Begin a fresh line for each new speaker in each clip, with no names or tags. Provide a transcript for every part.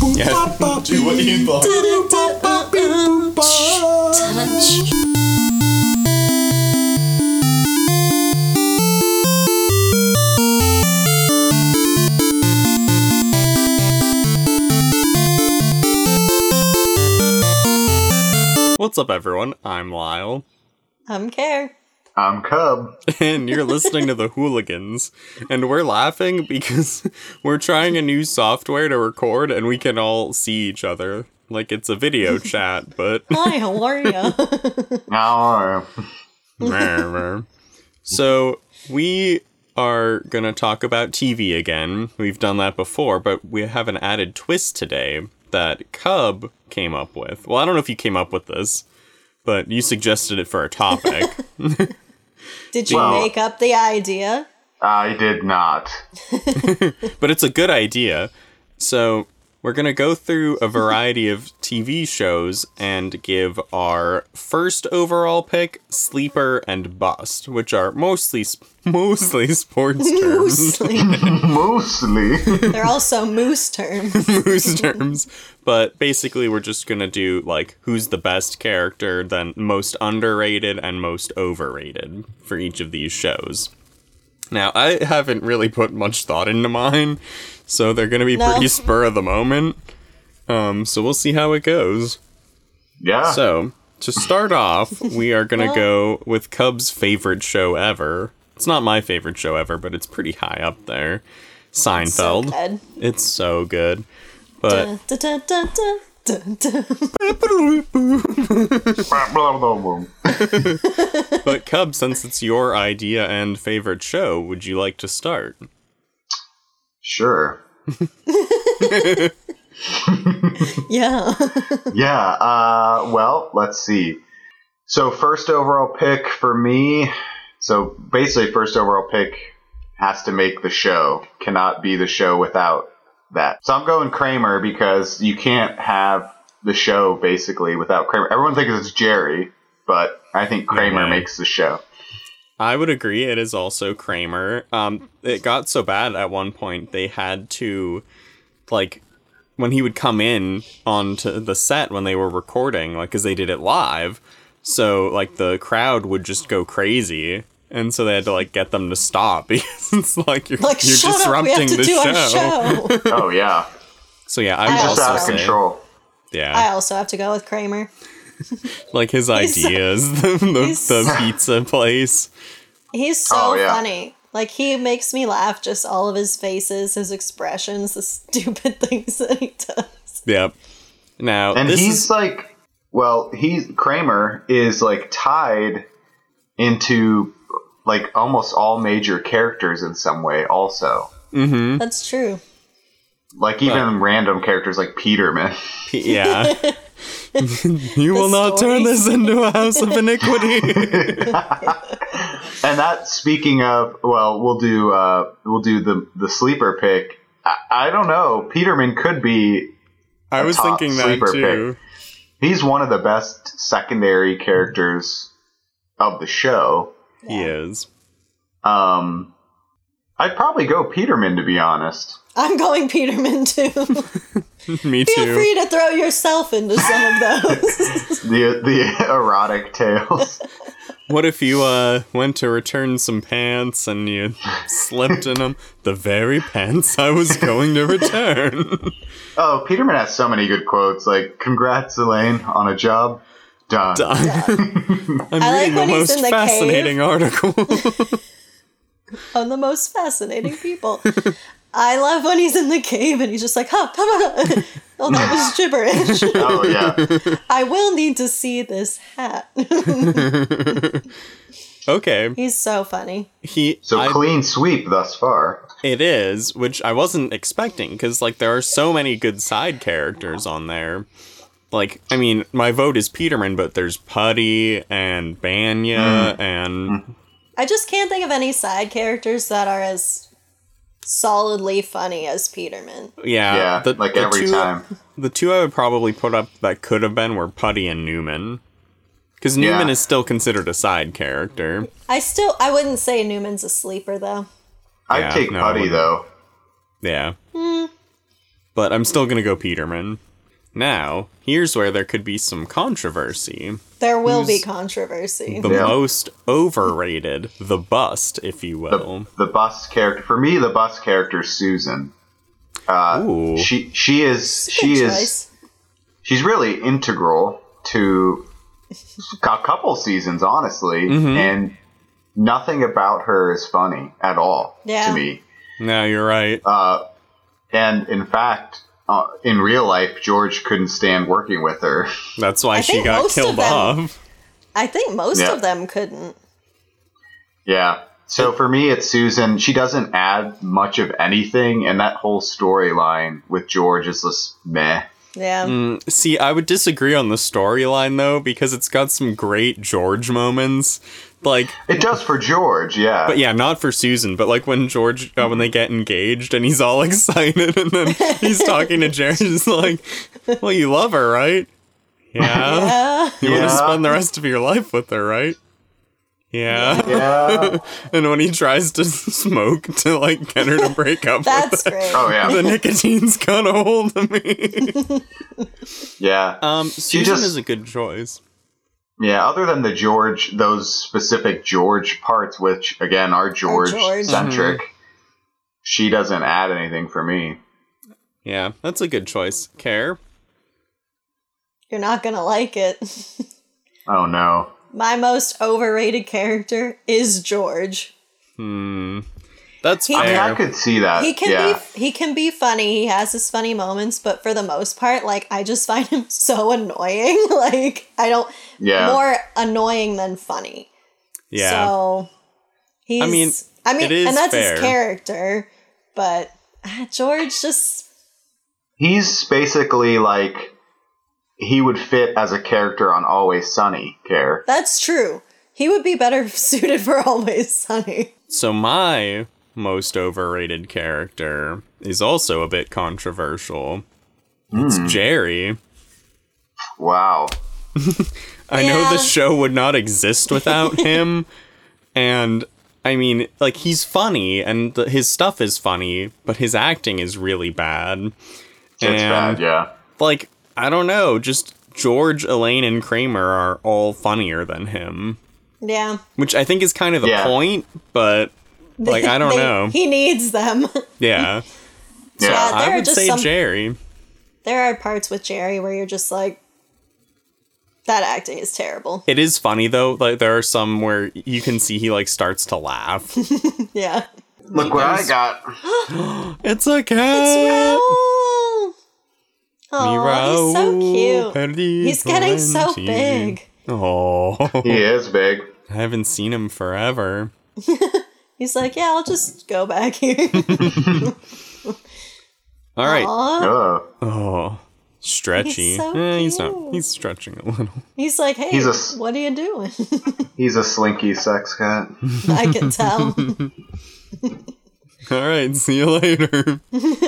Yeah, do what you thought. What's up, everyone? I'm Lyle.
I'm Care.
I'm Cub.
And you're listening to The Hooligans. And we're laughing because we're trying a new software to record and we can all see each other. Like it's a video chat, but...
Hi, how are you?
So, we are gonna talk about TV again. We've done that before, but we have an added twist today that Cub came up with. Well, I don't know if you came up with this, but you suggested it for a topic.
Did you make up the idea?
I did not.
But it's a good idea. So we're going to go through a variety of TV shows and give our first overall pick, sleeper, and bust, which are mostly sports terms.
Mostly.
They're also moose terms.
Moose terms. But basically we're just going to do, like, who's the best character, then most underrated and most overrated for each of these shows. Now, I haven't really put much thought into mine, so they're going to be pretty spur of the moment. So we'll see how it goes.
Yeah.
So, to start off, we are going to go with Cub's favorite show ever. It's not my favorite show ever, but it's pretty high up there. Seinfeld.
So good.
It's so good. But but Cub, since it's your idea and favorite show, would you like to start?
Sure.
Yeah.
Well, let's see. So first overall pick for me. So basically first overall pick has to make the show. Cannot be the show without that. So I'm going Kramer because you can't have the show basically without Kramer. Everyone thinks it's Jerry, but I think Kramer makes the show.
I would agree. It is also Kramer. It got so bad at one point they had to, like, when he would come in onto the set when they were recording, like, because they did it live, so, like, the crowd would just go crazy. And so they had to, like, get them to stop because it's like you're disrupting the show.
Oh, yeah.
So, yeah,
He's just out of control.
Yeah.
I also have to go with Kramer.
Like his ideas, the pizza place.
He's so funny. Like, he makes me laugh, just all of his faces, his expressions, the stupid things that he does.
Yep. Now,
and Kramer is, like, tied into, like, almost all major characters in some way also.
Mm-hmm.
That's true.
Like, even random characters like Peterman.
Yeah. You will not turn this into a house of iniquity.
And that, speaking of, well, we'll do the sleeper pick. I don't know. Peterman could be
I was thinking that too.
Pick. He's one of the best secondary characters of the show.
He is.
I'd probably go Peterman, to be honest.
I'm going Peterman, too.
Me too.
Feel free to throw yourself into some of those.
the erotic tales.
What if you went to return some pants and you slipped in them? The very pants I was going to return.
Oh, Peterman has so many good quotes, like, "Congrats, Elaine, on a job done."
I'm reading the most fascinating article.
On the most fascinating people. I love when he's in the cave and he's just like, oh, that was gibberish.
Oh, yeah.
I will need to see this hat.
Okay.
He's so funny.
Clean sweep thus far.
It is, which I wasn't expecting, because, like, there are so many good side characters on there. Like, I mean, my vote is Peterman, but there's Putty and Banya and...
I just can't think of any side characters that are as solidly funny as Peterman.
Yeah,
every time.
The two I would probably put up that could have been were Putty and Newman. Because Newman is still considered a side character.
I wouldn't say Newman's a sleeper, though.
I'd take Putty, though.
Yeah. but I'm still gonna go Peterman. Now, here's where there could be some controversy.
There will be controversy.
The most overrated, the bust, if you will.
The bust character for me. The bust character is Susan.
Ooh.
She is she's really integral to a couple seasons, honestly, and nothing about her is funny at all to me.
No, you're right.
And in fact, in real life, George couldn't stand working with her.
That's why she got killed off.
I think most of them couldn't.
Yeah. So for me, it's Susan. She doesn't add much of anything, and that whole storyline with George is just meh.
Yeah.
See, I would disagree on the storyline, though, because it's got some great George moments. Like,
it does for George, yeah.
But yeah, not for Susan. But like when George, when they get engaged and he's all excited and then he's talking to Jerry, he's like, well, you love her, right? Yeah. You want to spend the rest of your life with her, right? Yeah. And when he tries to smoke to like get her to break up
That's
with her,
great.
Oh, yeah.
the nicotine's got a hold of me.
Yeah.
Susan is a good choice.
Yeah, other than those specific George parts, which, again, are George-centric, she doesn't add anything for me.
Yeah, that's a good choice. Care?
You're not gonna like it.
Oh, no.
My most overrated character is George.
That's fair.
I mean, I could see that.
He can be funny. He has his funny moments, but for the most part, like, I just find him so annoying. Like, more annoying than funny.
Yeah.
So he's I mean,
it is
and that's
fair.
his character, but George just
He's basically like, he would fit as a character on Always Sunny, Care.
That's true. He would be better suited for Always Sunny.
So my most overrated character is also a bit controversial. It's Jerry.
Wow.
I know the show would not exist without him. And I mean, like, he's funny and his stuff is funny, but his acting is really bad.
It's bad, yeah.
Like, I don't know, just George, Elaine, and Kramer are all funnier than him.
Yeah.
Which I think is kind of the point, but, like, I don't know.
He needs them.
Yeah. So
Yeah.
I would say Jerry.
There are parts with Jerry where you're just like, that acting is terrible.
It is funny, though. Like, there are some where you can see he, like, starts to laugh.
Yeah.
Look what I got.
It's a cat!
It's Raoul! Oh, he's so cute. He's getting so big.
Oh,
He is big.
I haven't seen him forever.
He's like, yeah, I'll just go back here.
All right.
Aww.
Oh, stretchy.
He's so
He's not.
cute.
He's stretching a little.
He's like, hey, what are you doing?
He's a slinky sex cat.
I can tell.
All right. See you later.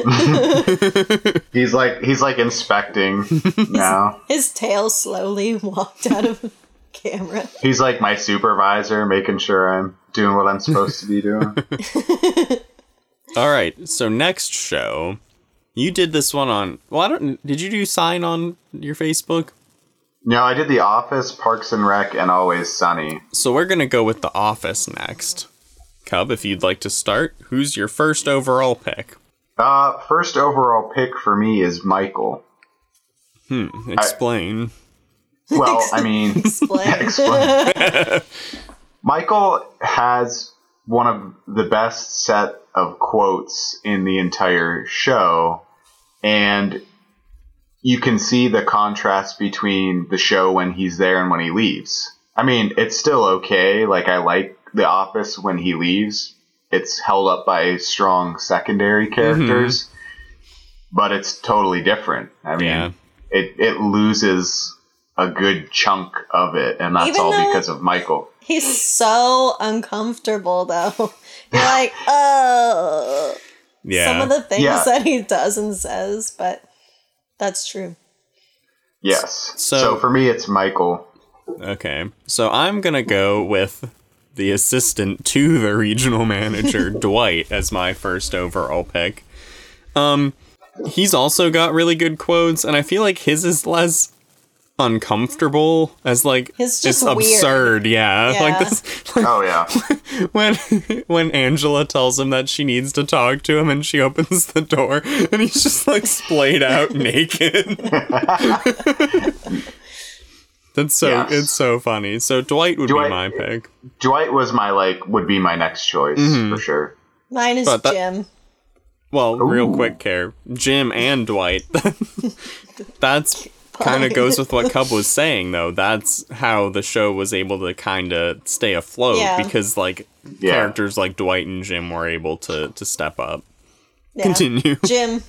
He's like inspecting now.
His tail slowly walked out of the camera.
He's like my supervisor, making sure I'm doing what I'm supposed to be doing.
All right. So next show, you did this one on. Well, did you do Sign on your Facebook?
No, I did The Office, Parks and Rec, and Always Sunny.
So we're gonna go with The Office next. Cub, if you'd like to start, who's your first overall pick?
First overall pick for me is Michael.
Explain.
Well, I mean, explain. Michael has one of the best set of quotes in the entire show, and you can see the contrast between the show when he's there and when he leaves. I mean, it's still okay. Like, I like The Office when he leaves. It's held up by strong secondary characters, but it's totally different. I mean, it loses a good chunk of it, and that's
Even
all
though
because of Michael.
He's so uncomfortable, though. You're like, oh.
Yeah.
Some of the things that he does and says, but that's true.
Yes.
So
So for me, it's Michael.
Okay. So I'm going to go with the assistant to the regional manager, Dwight, as my first overall pick. he's also got really good quotes, and I feel like his is less uncomfortable as like
it's just
absurd. Yeah. Like this. Like,
oh yeah.
when Angela tells him that she needs to talk to him, and she opens the door, and he's just like splayed out naked. That's so It's so funny. So Dwight would be my pick.
Dwight was would be my next choice for sure.
Mine is Jim.
Well, real quick here, Jim and Dwight. That's kind of goes with what Cub was saying, though. That's how the show was able to kind of stay afloat because, like, characters like Dwight and Jim were able to step up. Yeah. Continue.
Jim,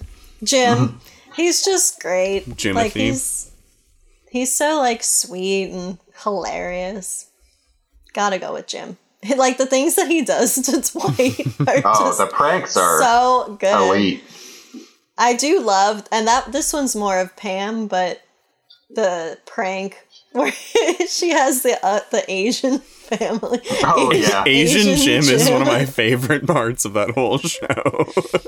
he's just great.
Jimothy.
Like he's so like sweet and hilarious. Gotta go with Jim. Like the things that he does to Dwight are
the pranks are
so good.
Elite.
I do love, and this one's more of Pam, but the prank where she has the Asian family.
Oh yeah,
Asian Jim is one of my favorite parts of that whole show.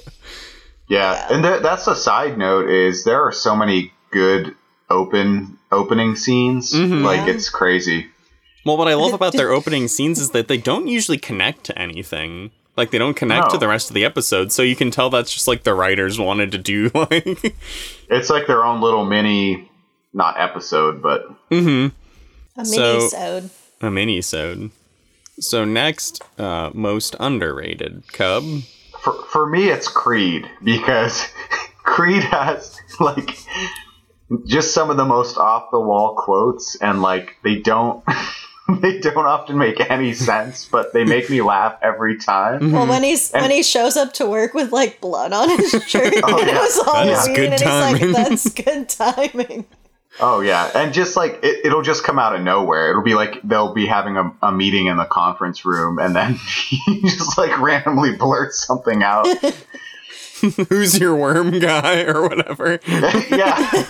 Yeah, and that's a side note is there are so many good opening scenes. Like it's crazy.
Well, what I love about their opening scenes is that they don't usually connect to anything. Like, they don't connect to the rest of the episode, so you can tell that's just, like, the writers wanted to do, like...
It's like their own little mini... Not episode, but...
A mini-sode.
A mini-sode. So next, most underrated. Cub?
For me, it's Creed, because Creed has, like... just some of the most off-the-wall quotes, and, like, they don't... They don't often make any sense, but they make me laugh every time.
Well, when he shows up to work with like blood on his shirt, it was all weird, and he's like, "That's good timing."
Oh yeah, and just like it'll just come out of nowhere. It'll be like they'll be having a meeting in the conference room, and then he just like randomly blurts something out.
Who's your worm guy or whatever?
Yeah.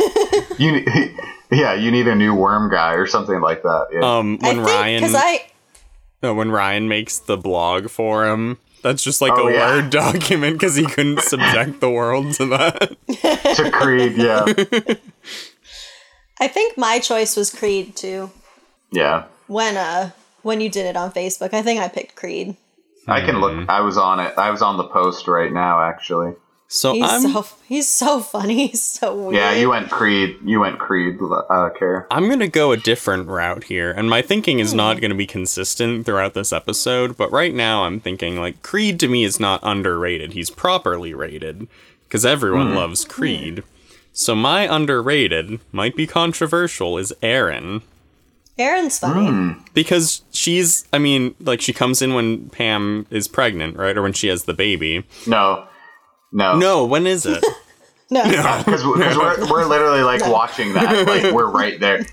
You need a new worm guy or something like that. Yeah.
When Ryan makes the blog for him, that's just like a Word document because he couldn't subject the world to that.
To Creed, yeah.
I think my choice was Creed too.
Yeah.
When you did it on Facebook, I think I picked Creed.
I can look. I was on it. I was on the post right now, actually.
So
he's so funny. He's so weird.
Yeah, you went Creed, Kara.
I'm going to go a different route here, and my thinking is not going to be consistent throughout this episode, but right now I'm thinking, like, Creed to me is not underrated. He's properly rated, because everyone loves Creed. So my underrated, might be controversial, is Erin.
Erin's funny.
Because she comes in when Pam is pregnant, right? Or when she has the baby. No, when is it?
No,
because we're literally like watching that. Like we're right there.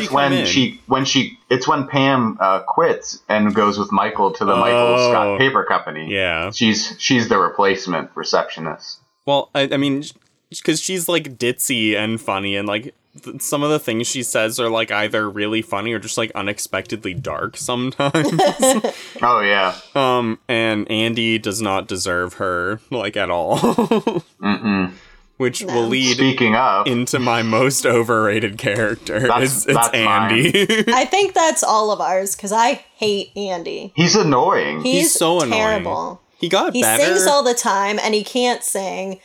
It's when Pam quits and goes with Michael to the Michael Scott Paper Company.
Yeah,
she's the replacement receptionist.
Well, I mean, because she's like ditzy and funny, and like some of the things she says are like either really funny or just like unexpectedly dark sometimes.
Oh yeah.
And Andy does not deserve her like at all. Which will lead into my most overrated character. It's Andy.
I think that's all of ours because I hate Andy.
He's annoying.
He's so
terrible.
Annoying. He better.
Sings all the time and he can't sing.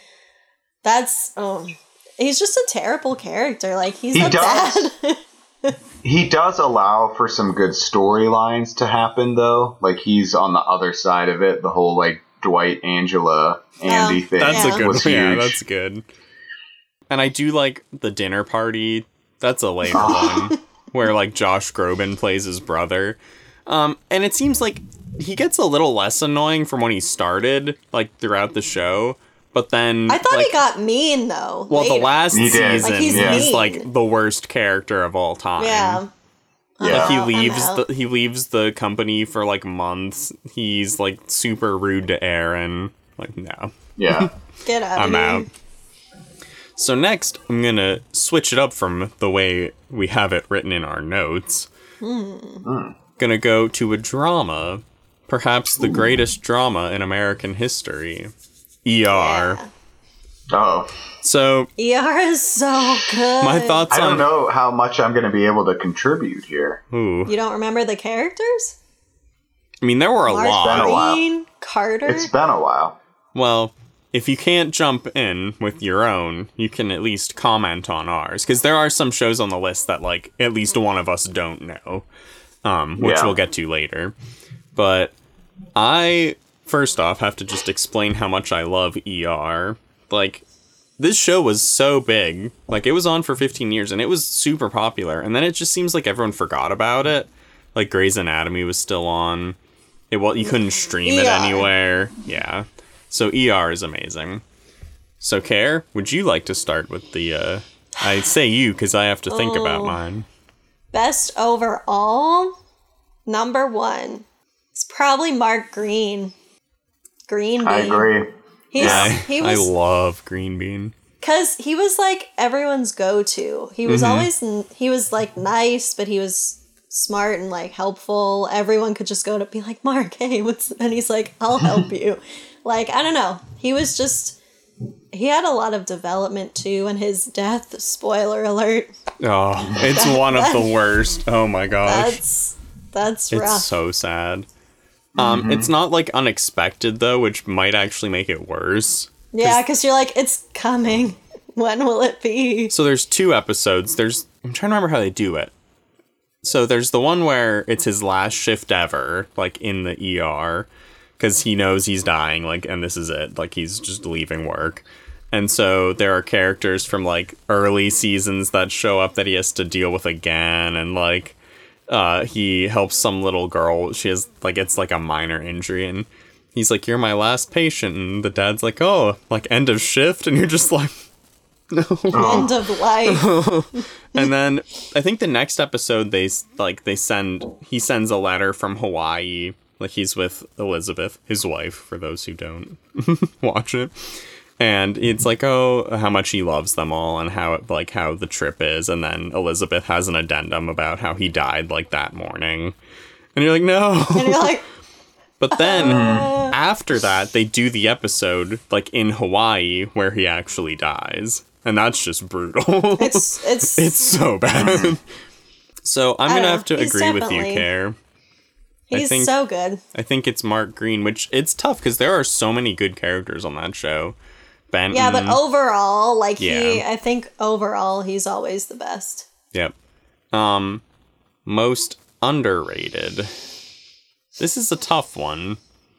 He's just a terrible character. Like bad.
He does allow for some good storylines to happen, though. Like he's on the other side of it. The whole like Dwight, Angela, Andy thing.
That's a good one. Yeah, that's good. And I do like the dinner party. That's a later one where like Josh Groban plays his brother. And it seems like he gets a little less annoying from when he started, like throughout the show. But then
I thought he got mean though.
Well, later. The last season,
like,
he's like the worst character of all time.
Yeah.
Like he leaves the company for like months. He's like super rude to Erin. Like no.
Yeah.
Get out.
I'm out. So next, I'm gonna switch it up from the way we have it written in our notes. Gonna go to a drama, perhaps the greatest drama in American history. ER.
Oh.
So
ER is so good.
My thoughts
I don't know how much I'm going to be able to contribute here.
Ooh.
You don't remember the characters?
I mean, there were a
Mark
lot.
Green, Carter.
It's been a while.
Well, if you can't jump in with your own, you can at least comment on ours. Because there are some shows on the list that, like, at least one of us don't know. Which we'll get to later. But I, first off, have to just explain how much I love ER. Like, this show was so big. Like, it was on for 15 years, and it was super popular. And then it just seems like everyone forgot about it. Like, Grey's Anatomy was still on. You couldn't stream it anywhere. Yeah. So ER is amazing. So, Care, would you like to start with the, I say you, because I have to think about mine.
Best overall, number 1. It's probably Mark Green. Green Bean.
I agree.
I love Green Bean.
Because he was, like, everyone's go-to. He was he was, like, nice, but he was smart and, like, helpful. Everyone could just go to be like, Mark, hey, and he's like, I'll help you. Like, I don't know. He was just, he had a lot of development, too, and his death, spoiler alert.
Oh, it's one of the worst. Oh, my gosh.
That's rough.
It's so sad. It's not, like, unexpected, though, which might actually make it worse.
Yeah, because you're like, it's coming. When will it be?
So there's 2 episodes. I'm trying to remember how they do it. So there's the one where it's his last shift ever, like, in the ER, because he knows he's dying, like, and this is it. Like, he's just leaving work. And so there are characters from, like, early seasons that show up that he has to deal with again, and, like, he helps some little girl. She has, like, it's, like, a minor injury, and he's like, you're my last patient, and the dad's like, oh, like, end of shift, and you're just like, no.
End of life.
And then I think the next episode he sends a letter from Hawaii. Like, he's with Elizabeth, his wife, for those who don't watch it. And it's like, oh, how much he loves them all and how the trip is. And then Elizabeth has an addendum about how he died, like, that morning. And you're like, no.
And you're like,
but then after that, they do the episode, like, in Hawaii where he actually dies. And that's just brutal. It's so bad. So I'm going to have to agree with you, Care.
He's so good.
I think it's Mark Green, which it's tough because there are so many good characters on that show. Benton.
Yeah, but overall, like, I think overall he's always the best.
Yep. Most underrated. This is a tough one.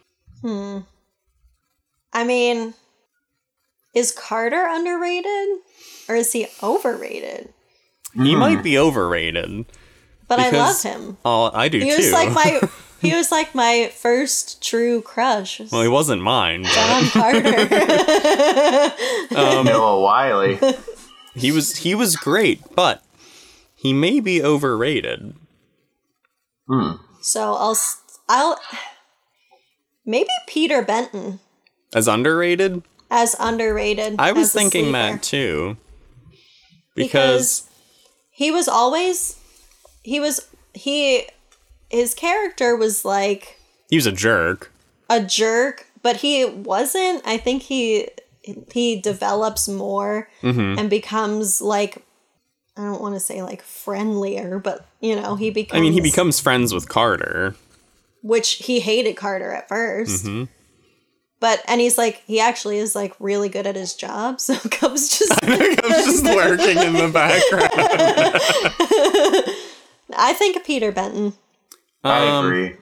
I mean, is Carter underrated? Or is he overrated?
He might be overrated.
But I love him.
Oh, I do too.
He was like my first true crush.
Well, he wasn't mine.
John Carter.
Noah Wiley.
He was great, but he may be overrated.
So I'll maybe Peter Benton.
As underrated?
As underrated.
I was thinking that too.
Because he was always his character was like,
he was a jerk,
but he wasn't. I think he develops more and becomes, like, I don't want to say, like, friendlier, but, you know, he becomes
friends with Carter,
which he hated Carter at first. And he's like, he actually is, like, really good at his job, so Cub's just
lurking in the background.
I think Peter Benton.
I agree.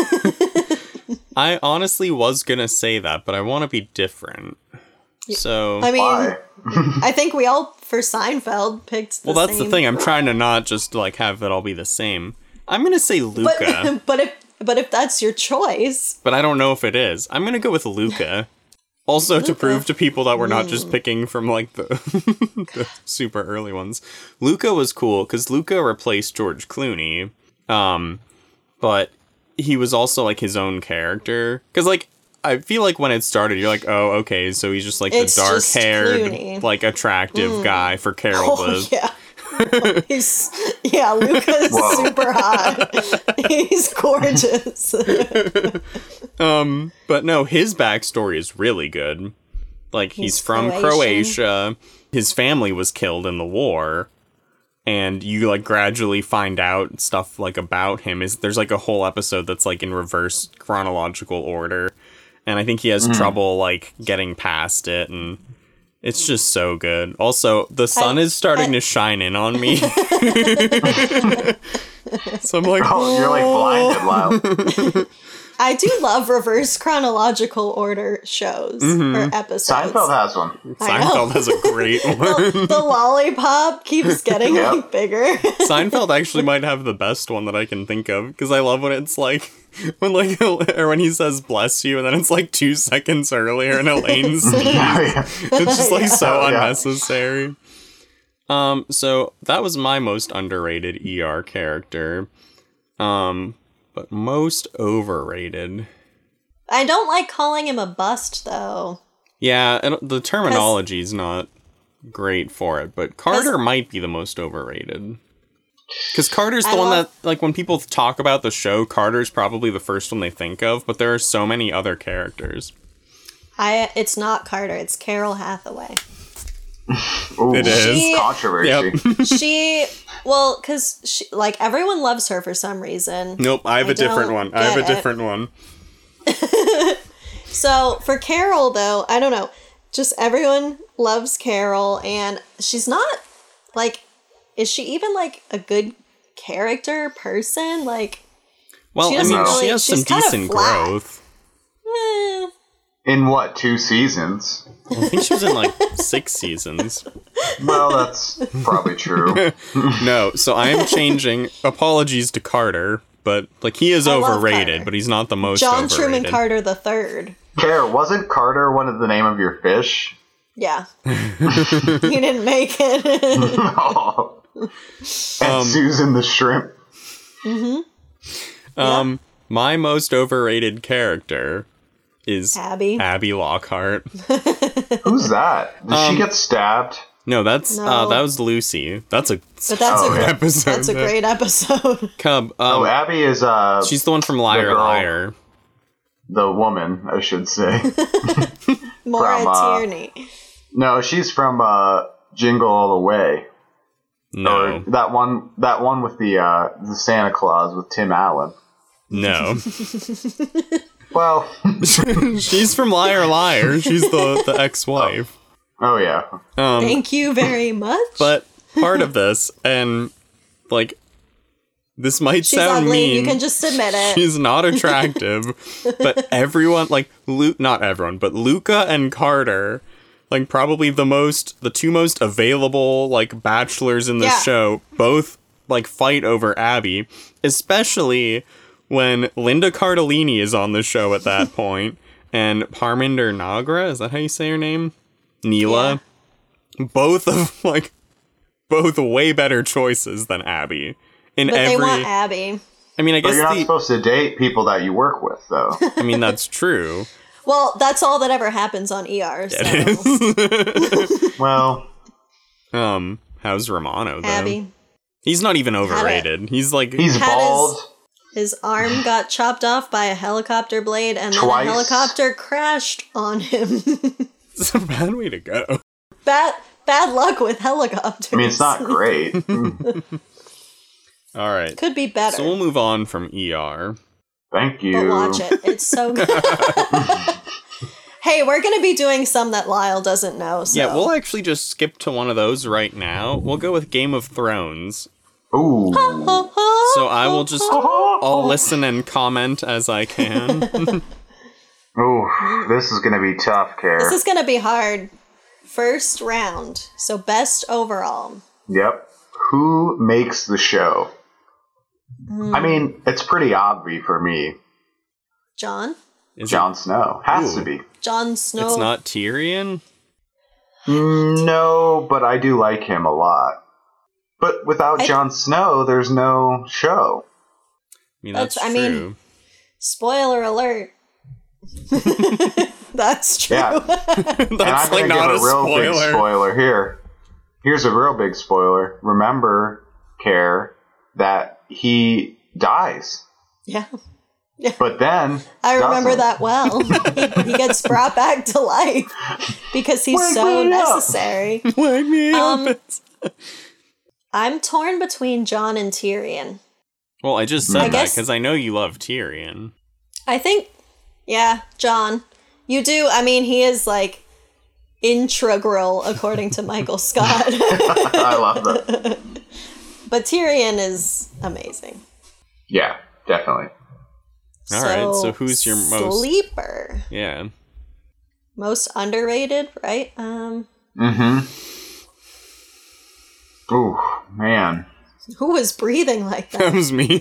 I honestly was gonna say that, but I want to be different. So
I mean,
why?
I think we all for Seinfeld picked.
That's the thing. I'm trying to not just, like, have it all be the same. I'm gonna say Luca.
But if that's your choice,
but I don't know if it is. I'm gonna go with Luca. Also, to prove to people that we're not just picking from, like, the super early ones. Luca was cool, because Luca replaced George Clooney. But he was also, like, his own character. Because, like, I feel like when it started, you're like, oh, okay, so he's just, like, the dark-haired, like, attractive guy for Carol to...
Yeah. Luca's super hot. He's gorgeous.
But no, his backstory is really good. Like, he's
He's
from
Croatian.
Croatia. His family was killed in the war. And you, like, gradually find out stuff, like, about him. There's, like, a whole episode that's, like, in reverse chronological order. And I think he has trouble, like, getting past it. And it's just so good. Also, the sun is starting to shine in on me. So I'm like,
Oh, you're like blinded, Lyle.
I do love reverse chronological order shows or episodes.
Seinfeld has one.
I know.
Seinfeld has a great one.
The lollipop keeps getting
Yep.
like bigger.
Seinfeld actually might have the best one that I can think of, because I love when it's like, or when he says bless you, and then it's like 2 seconds earlier in Elaine's speech.
Oh, yeah.
It's just like so
Oh, yeah.
unnecessary. So that was my most underrated ER character. But most overrated.
I don't like calling him a bust though.
Yeah, and the terminology is not great for it, but Carter
'Cause-
might be the most overrated. Because Carter's the
I
one
love-
that, like, when people talk about the show, Carter's probably the first one they think of, but there are so many other characters.
It's not Carter, it's Carol Hathaway.
Ooh,
It is.
Controversy.
Because like everyone loves her for some reason.
Nope, I have
I
a different
don't
one. I have a
get it.
different one.
So for Carol though, I don't know. Just everyone loves Carol, and she's not like, is she even like a good character person? Like,
Well,
She
I mean,
doesn't
really-
she has some
she's kinda
decent
flat.
growth.
eh,
In what, 2 seasons?
I think she was in, like, 6 seasons.
Well, that's probably true.
No, so I am changing. Apologies to Carter, but, like, he is
I love
overrated,
Carter.
but he's not the most
John
overrated.
Truman Carter the Third.
Care, wasn't Carter one of the name of your fish?
Yeah, he didn't make it.
Oh. And Susan the shrimp.
My most overrated character is
Abby.
Lockhart.
Who's that? Did she get stabbed?
No, that's
No.
that was Lucy. That's a
But that's
Oh,
a
yeah.
great,
episode.
that's a great episode.
Cub.
Oh, Abby is
She's the one from Liar
girl.
Liar.
the woman, I should say.
Maura
From,
Tierney.
No, she's from Jingle All the Way.
No,
Or that one with the Santa Claus with Tim Allen.
no.
Well,
She's from Liar Liar. She's the ex-wife.
oh yeah.
Thank you very much.
But part of this, and like, this might
She's
sound
ugly.
mean.
You can just admit it.
She's not attractive, but everyone, like, not everyone, but Luca and Carter, like, probably the 2 most available, like, bachelors in this
Yeah.
show, both, like, fight over Abby, especially when Linda Cardellini is on the show at that point, and Parminder Nagra, is that how you say her name? Neela. Both way better choices than Abby. In
But
every,
they want Abby.
I mean, I
But
guess
you're not supposed to date people that you work with, though.
I mean, that's true.
Well, that's all that ever happens on ER. So.
Well,
How's Romano though?
Abby.
He's not even overrated. He's like
he's
Had
bald.
His arm got chopped off by a helicopter blade, and then
Twice.
a helicopter crashed on him.
it's a bad way to go.
Bad luck with helicopters.
I mean, it's not great.
All right.
Could be better.
So we'll move on from ER.
Thank you.
But watch it. It's so good. Hey, we're going to be doing some that Lyle doesn't know. So.
Yeah, we'll actually just skip to one of those right now. We'll go with Game of Thrones.
Ooh.
So I will just I'll listen and comment as I can.
Ooh, this is gonna be tough, Care.
This is going to be hard. First round. So best overall.
Yep. Who makes the show? I mean, it's pretty obvious for me.
John?
Is
Jon Snow. Has
Ooh.
to be.
Jon Snow.
It's not Tyrion?
No, but I do like him a lot. But without Jon Snow, there's no show.
I mean, that's
I
true.
mean- Spoiler alert. That's true.
Yeah.
that's
And I'm
like
gonna
not a
give a real big
spoiler.
spoiler here. Here's a real big spoiler. Remember, Care, that he dies.
Yeah.
But then
I remember
doesn't.
that well. He gets brought back to life because he's
Wake
so
me up.
necessary.
Wake me up.
I'm torn between Jon and Tyrion.
Well, I just
I
said that
guess-
because I know you love Tyrion.
I think, yeah, Jon. You do. I mean, he is like integral, according to Michael Scott.
I love that.
But Tyrion is amazing.
Yeah, definitely.
All right, so who's your most-
sleeper?
Yeah.
Most underrated, right?
Ooh, man.
Who was breathing like that?
That was me.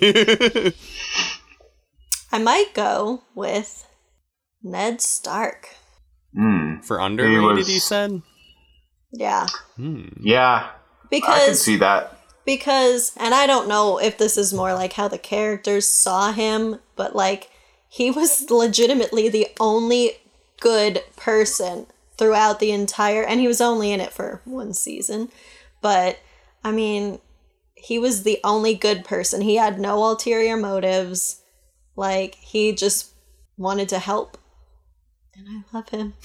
I might go with Ned Stark.
For underrated,
was-
you said?
Yeah.
Yeah, I can
Because
see that.
and I don't know if this is more like how the characters saw him, but like he was legitimately the only good person throughout the entire, and he was only in it for one season, but I mean, he was the only good person. He had no ulterior motives. Like, he just wanted to help. And I love him.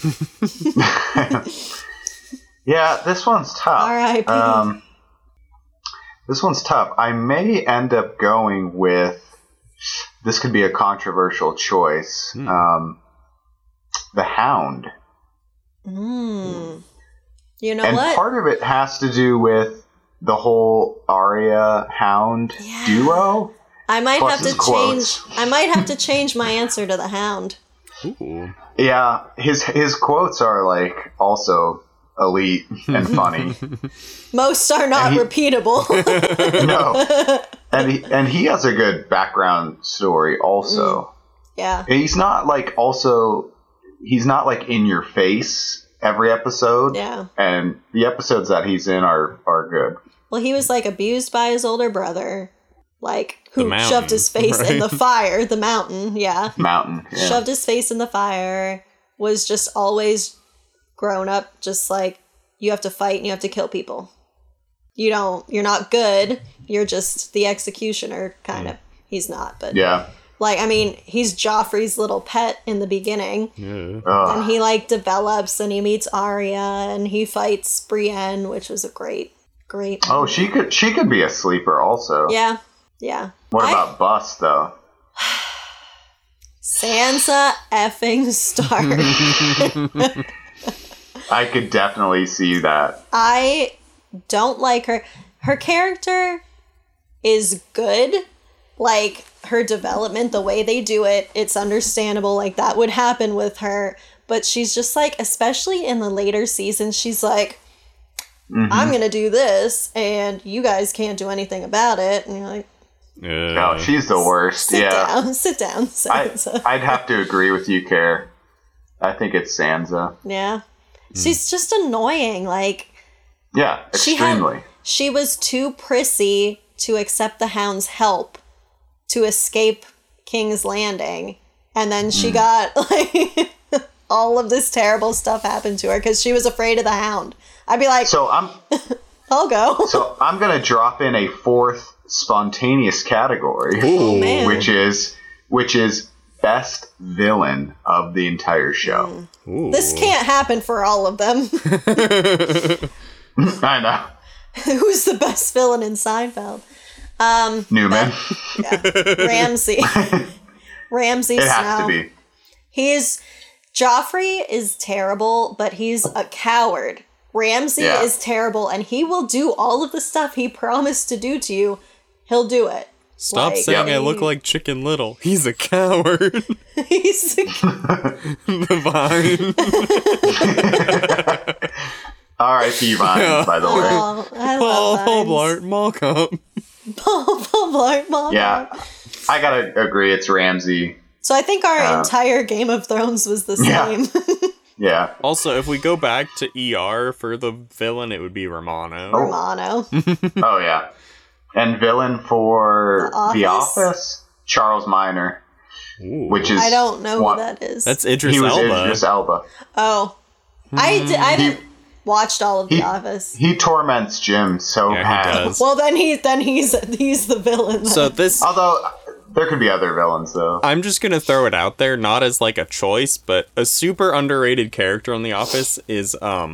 Yeah, this one's tough.
R.I.P.
This one's tough. I may end up going with, this could be a controversial choice, the Hound.
You know
And
what?
part of it has to do with the whole Arya Hound duo.
I might
Plus
have to
his quotes.
change. I might have to change my answer to the Hound.
Ooh.
Yeah, his quotes are like also elite and funny.
Most are not
And he-
repeatable.
No, and he has a good background story also.
Yeah.
He's not like in your face every episode.
Yeah.
And the episodes that he's in are good.
Well, he was like abused by his older brother, like
The
who
mountain,
shoved his face in
right?
the fire. The mountain, yeah.
Mountain. Yeah.
Shoved his face in the fire. Was just always grown up, just like you have to fight and you have to kill people. You're not good. You're just the executioner, kind of. He's not, but
Yeah.
like, I mean, he's Joffrey's little pet in the beginning.
Yeah.
And he like develops and he meets Arya and he fights Brienne, which was a great.
Oh, she could be a sleeper also.
Yeah.
What about Bust though?
Sansa effing Stark?
I could definitely see that.
I don't like her. Her character is good. Like, her development, the way they do it, it's understandable. Like, that would happen with her. But she's just like, especially in the later seasons, she's like, I'm going to do this, and you guys can't do anything about it. And you're like,
No, she's the worst.
sit down, Sansa.
I'd have to agree with you, Care. I think it's Sansa.
Yeah. She's just annoying. Like,
Yeah, extremely.
she was too prissy to accept the Hound's help to escape King's Landing. And then she got, like, all of this terrible stuff happened to her because she was afraid of the Hound. I'd be like,
So
I'll go.
So I'm gonna drop in a fourth spontaneous category,
Oh, man.
which is best villain of the entire show.
Ooh.
This can't happen for all of them.
I know.
Who's the best villain in Seinfeld?
Newman.
Ramsay. Ramsay
It
Snow.
has to be.
Joffrey is terrible, but he's a coward. Ramsay
Yeah.
is terrible, and he will do all of the stuff he promised to do to you. He'll do it.
Stop
Like,
saying I look like Chicken Little. He's a coward.
He's
The Vine.
R.I.P. Vine, by the way.
oh, I love
Paul
Vines.
Blart Mall Cop.
Paul Blart Mall.
Yeah, I gotta agree. It's Ramsay.
So I think our entire Game of Thrones was the
Yeah.
same.
Yeah.
Also, if we go back to ER for the villain, it would be Romano.
Romano.
Oh yeah. And villain for
The
The
Office?
Office, Charles Minor,
Ooh.
which is
I don't know
one-
who that is.
That's Idris
He was
Elba.
Idris Elba.
Oh. I haven't watched all of The
He-
Office.
He torments Jim so
Yeah, he
bad.
does.
Well, then he's the villain. Then.
So this
Although There could be other villains, though.
I'm just gonna throw it out there, not as like a choice, but a super underrated character on The Office is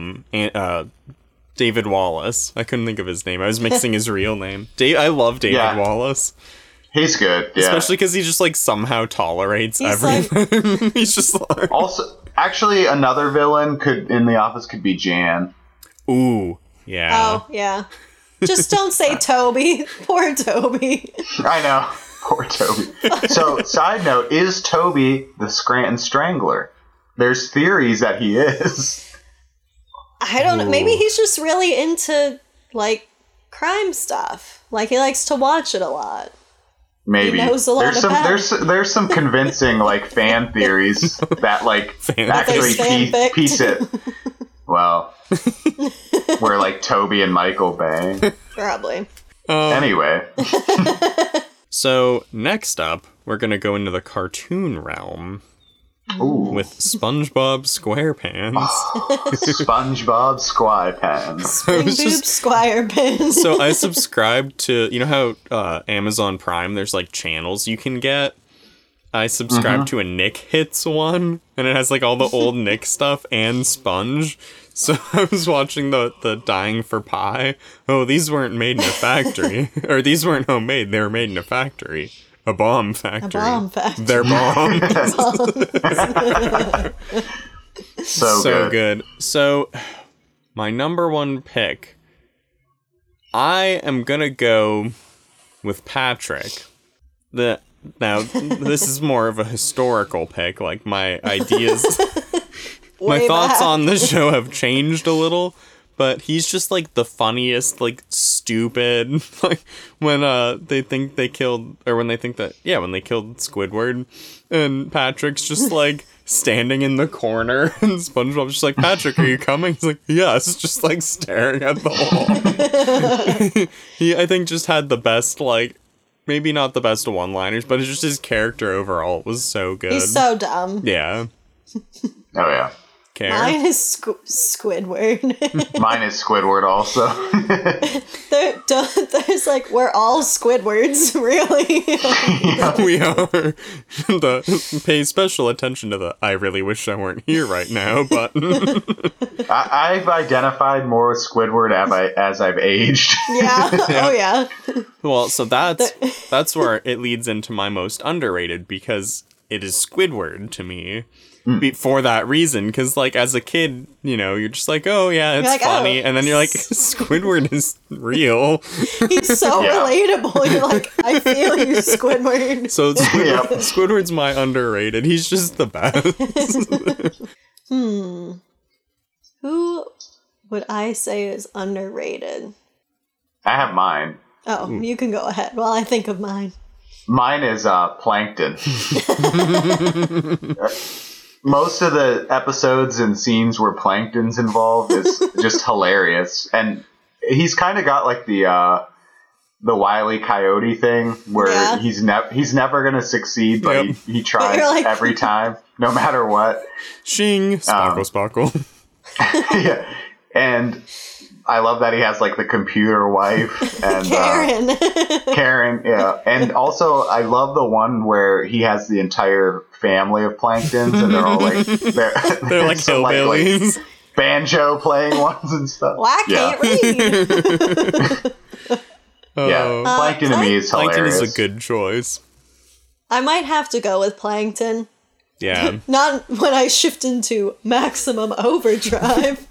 David Wallace. I couldn't think of his name. I was mixing his real name. I love David Wallace.
He's good, yeah.
Especially because he just like somehow tolerates everything. Like... He's just like...
Also, actually, another villain in The Office could be Jan.
Ooh, yeah.
Oh, yeah. Just don't say Toby. Poor Toby.
I know. Poor Toby. So, side note, is Toby the Scranton Strangler? There's theories that he is.
I don't know. Maybe he's just really into, like, crime stuff. Like, he likes to watch it a lot.
Maybe.
He knows a lot about it.
There's some convincing, like, fan theories that, like, actually piece it. Well, where, like, Toby and Michael bang.
Probably.
Anyway.
So, next up, we're going to go into the cartoon realm.
Ooh.
With SpongeBob SquarePants.
Oh, SpongeBob SquarePants.
Spring Boob SquarePants.
So I subscribed to, you know how Amazon Prime, there's like channels you can get? I subscribed to a Nick Hits one, and it has like all the old Nick stuff and Sponge. So I was watching the Dying for Pie. Oh, these weren't made in a factory. Or these weren't homemade, they were made in a factory. A bomb factory.
A bomb factory.
They're bombs.
So
good. So, my number one pick, I am gonna go with Patrick. Now, this is more of a historical pick. Like, my ideas, my thoughts on the show have changed a little. But he's just, like, the funniest, like, stupid, like, when they think they killed, or when they think that, when they killed Squidward, and Patrick's just, like, standing in the corner, and SpongeBob's just like, Patrick, are you coming? He's like, yes, just, like, staring at the wall. He, I think, just had the best, like, maybe not the best one-liners, but it's just his character overall was so good.
He's so dumb.
Yeah.
Oh, yeah.
Karen?
Mine is Squidward.
Mine is Squidward also.
There's like, we're all Squidwards, really.
We are. Pay special attention to the I really wish I weren't here right now button.
I've identified more with Squidward as I've aged.
Yeah. Oh, yeah.
Well, so that's where it leads into my most underrated, because it is Squidward to me. For that reason, because, like, as a kid, you know, you're just like, oh, yeah, it's like, funny, and then you're like, Squidward is real.
He's so relatable. You're like, I feel you, Squidward.
So Squidward's my underrated. He's just the best.
Who would I say is underrated?
I have mine.
Oh, you can go ahead while I think of mine.
Mine is Plankton. Most of the episodes and scenes where Plankton's involved is just hilarious, and he's kind of got like the Wile E. Coyote thing where he's never gonna succeed, but he tries like... every time, no matter what.
Shing, sparkle.
Yeah, and I love that he has like the computer wife and Karen, yeah. And also I love the one where he has the entire family of Planktons and they're all like they're like hillbillies. Like banjo playing ones and stuff.
Well, I can't read.
Plankton to me is hilarious.
Plankton is a good choice.
I might have to go with Plankton.
Yeah.
Not when I shift into maximum overdrive.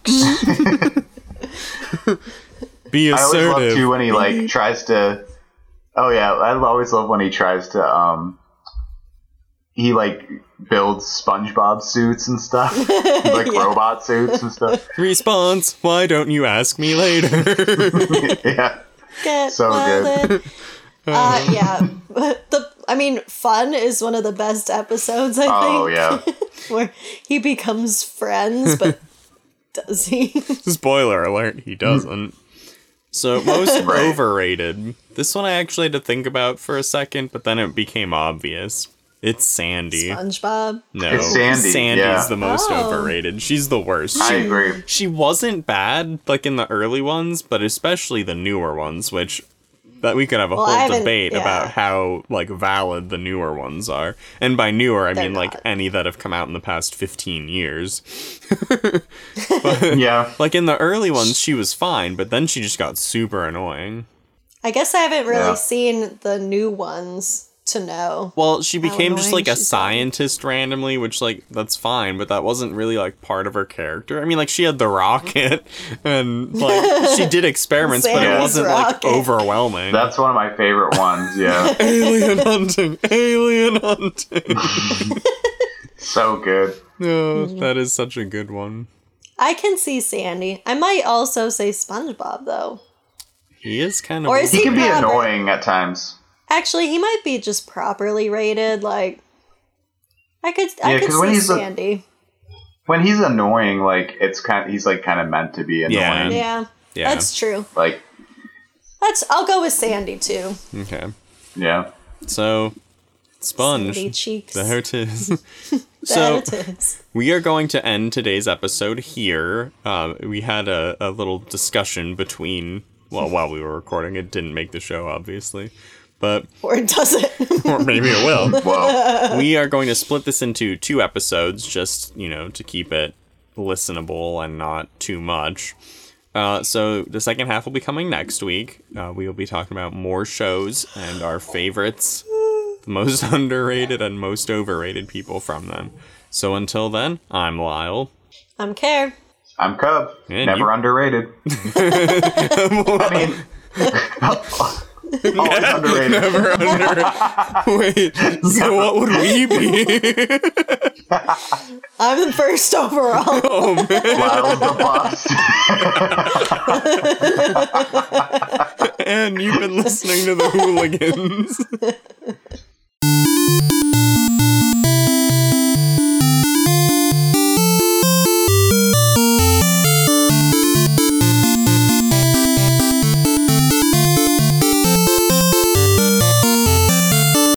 Be assertive.
I always love too when he like tries to. Oh yeah, I always love when he tries to. He like builds SpongeBob suits and stuff, like robot suits and stuff.
Response: why don't you ask me later?
Yeah,
Get
so good.
Yeah, Fun is one of the best episodes. I think.
Oh yeah,
where he becomes friends, but. Does he?
Spoiler alert, he doesn't. So, most overrated. This one I actually had to think about for a second, but then it became obvious. It's Sandy.
SpongeBob?
No,
it's Sandy.
Sandy's the most overrated. She's the worst.
I agree.
She wasn't bad, like in the early ones, but especially the newer ones, which that we could have a
Well, I
whole
haven't-
debate
yeah.
about how like valid the newer ones are. And by newer, I
They're
mean like
not.
any that have come out in the past 15 years.
Yeah.
Like in the early ones, she was fine, but then she just got super annoying.
I guess I haven't really
Yeah.
seen the new ones to know.
Well, she became just
annoying
like a
she's
scientist randomly, which like that's fine, but that wasn't really like part of her character. I mean, like she had the rocket and like she did experiments, but it
Sammy's
wasn't like
rocket.
overwhelming.
That's one of my favorite ones. Yeah.
Alien hunting, alien hunting.
So good.
No, that is such a good one.
I can see Sandy. I might also say SpongeBob though.
He is kind of.
Or is
He can be
proper-
annoying at times.
Actually, he might be just properly rated. Like, I could
'cause when
see
he's a-
Sandy.
When he's annoying, like he's like kind of meant to be
Yeah.
annoying.
Yeah,
Yeah.
that's true.
Like,
I'll go with Sandy too.
Okay,
yeah.
so Sponge.
Sandy cheeks.
There it is.
There
So
it is.
we are going to end today's episode here. We had a little discussion between. Well, while we were recording, it didn't make the show, obviously, but
Or does it?
or maybe it will.
Well,
We are going to split this into 2 episodes, just to keep it listenable and not too much. So the second half will be coming next week. We will be talking about more shows and our favorites, the most underrated and most overrated people from them. So until then, I'm Lyle.
I'm Care.
I'm Cub.
And
Never
you-
underrated. I mean, always underrated.
Never under. Wait. So what would we be?
I'm the first overall.
Oh man.
Lyle's the boss.
And you've been listening to the Hooligans.